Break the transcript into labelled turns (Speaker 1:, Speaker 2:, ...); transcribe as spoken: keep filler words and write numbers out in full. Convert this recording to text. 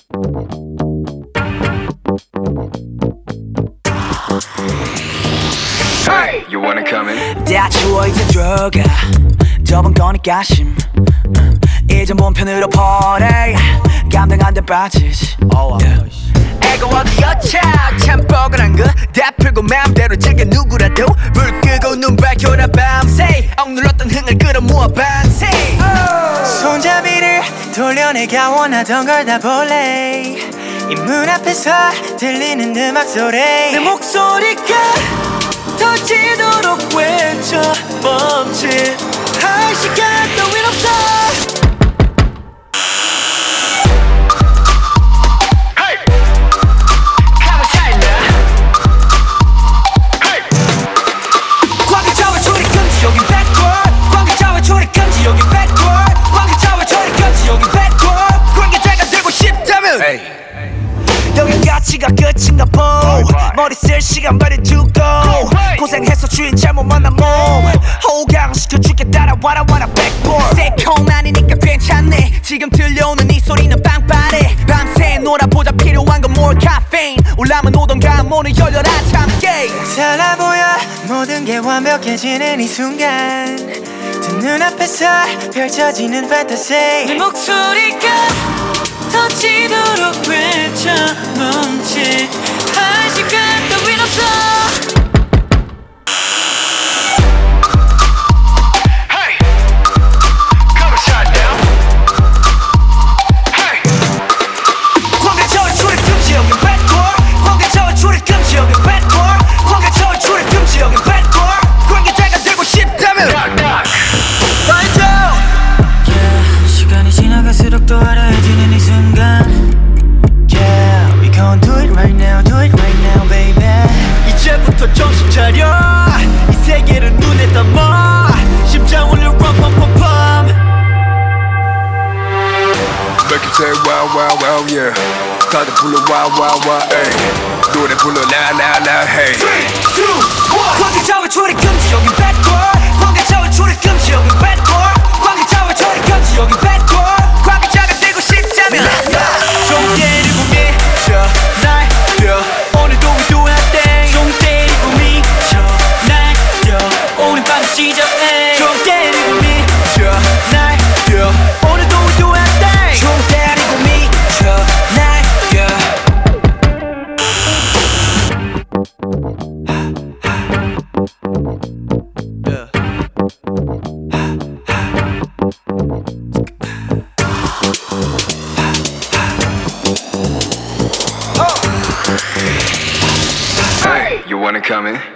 Speaker 1: Hey, you wanna come in?
Speaker 2: 다 추워 이제 들어가 저번 거니까 심 이제 몸 편으로 퍼내 감당 안 돼 빠지지 애가 어디였자 참 뻐근한 거 다 풀고 마음대로 즐겨 누구라도 불 끄고 눈 밝혀라 밤새 억눌렀던 흥을 끌어모아 반세
Speaker 3: 손잡이를 돌려내가 원하던 걸 다 볼래 이 문 앞에서 들리는 음악 소리 내 목소리가 터지도록 외쳐 멈칫할 시간 따윈 없어
Speaker 2: 여긴 가치가 끝인가 보 머리 쓸 시간 버리 두고 고생해서 주인 잘못 만난 몸 호강시켜줄게 따라와라 와라 백보드 새콤 아니니까 괜찮네 지금 들려오는 이 소리는 빵빠레 밤새 놀아보자 필요한 건 more caffeine 올라면 오던가 문을 열려라 참깨
Speaker 3: 달라 보여 모든 게 완벽해지는 이 순간 두 눈앞에서 펼쳐지는 fantasy 내 목소리가 터지도록 외쳐 멈칫할 시간 따윈 없어
Speaker 1: Hey, come and shut down. Hey,
Speaker 2: 광개처럼 출입 금지 여긴 backward 광개처럼 출입 금지 여긴 backward 광개처럼 출입 금지 여긴 backward 관계자가 되고 싶다면
Speaker 1: knock knock.
Speaker 2: Find out
Speaker 3: yeah, 시간이 지나갈수록 더 알아해지는 이 순간 Yeah, we gon' do it right now, do it right now, baby
Speaker 2: 이제부터 정신 차려 이 세계를 눈에 담아 심장 울려 rum pum pum pum
Speaker 1: Make you say wow wow wow yeah. 다들 불러 wow wow wow hey. 노래 불러 now now now hey.
Speaker 2: three, two, one 관계자와 출입 금지 여긴 backward 관계자와 출입 금지 여긴 backward 관계자와 출입 금지 여긴 backward 관계자가 되고 싶다면 좀 때리고 미쳐 날려 오늘도 we do our thing 좀 때리고 미쳐 날려 오늘 밤 시작해 좀 때리고 미쳐 날려 오늘도 we do our thing 좀 때리고 미쳐 날려
Speaker 1: Hey, you wanna come in?